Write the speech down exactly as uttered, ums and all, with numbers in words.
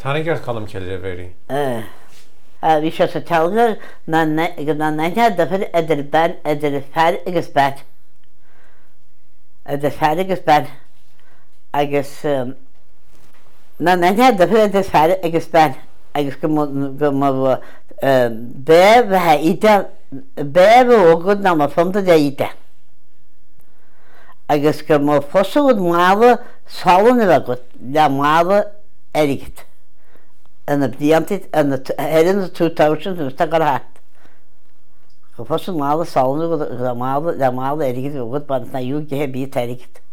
Tanı gert kalım kelir veri. Eh. Vi ska så tala när när jag därför är det ben är det färdigt bad. Är det färdigt bad. I guess när när jag därför är det färdigt bad. I guess kom kom bev ha ita bev och god när man får det ita. I guess kom fossil mava salon det gott. Ja mava är det. En de diantit en de herren two thousand was tagar hat. Gefos male salne da male da male erigt gut ban na ju ge bi terigt.